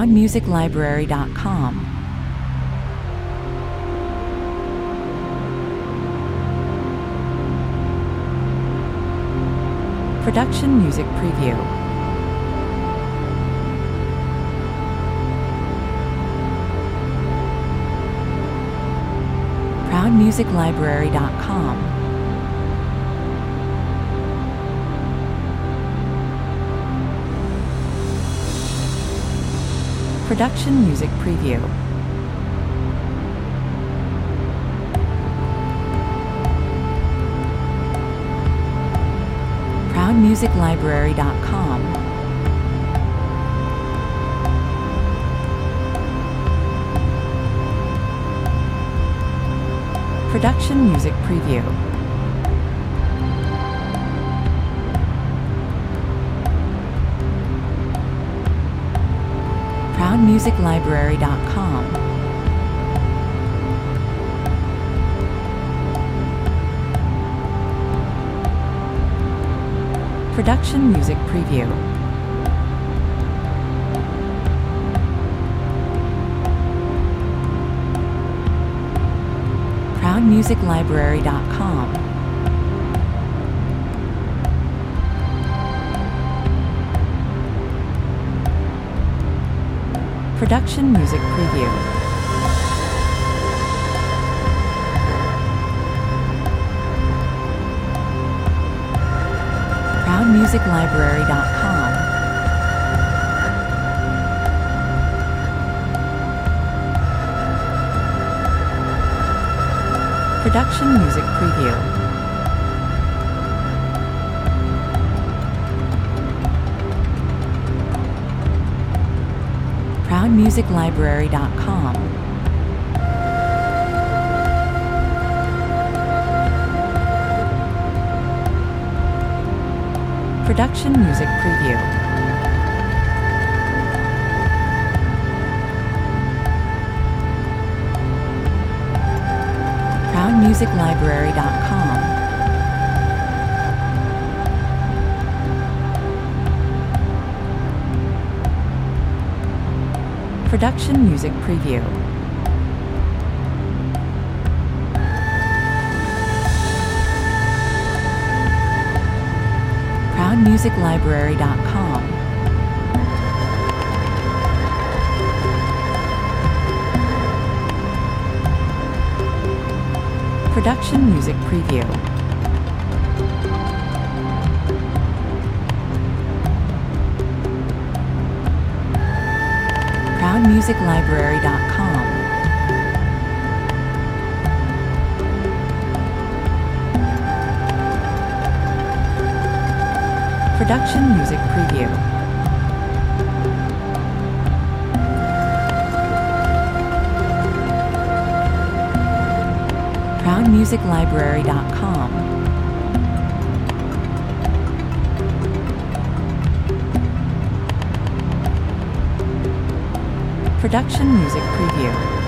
ProudMusicLibrary.com. Production Music Preview. ProudMusicLibrary.com. Production Music Preview. ProudMusicLibrary.com. Production Music Preview. ProudMusicLibrary.com. Production Music Preview. ProudMusicLibrary.com. Production Music Preview. ProudMusicLibrary.com. Production Music Preview. ProudMusicLibrary.com. Production Music Preview. ProudMusicLibrary.com. Production Music Preview. ProudMusicLibrary.com. Production Music Preview. ProudMusicLibrary.com. Production Music Preview. ProudMusicLibrary.com. Production Music Preview.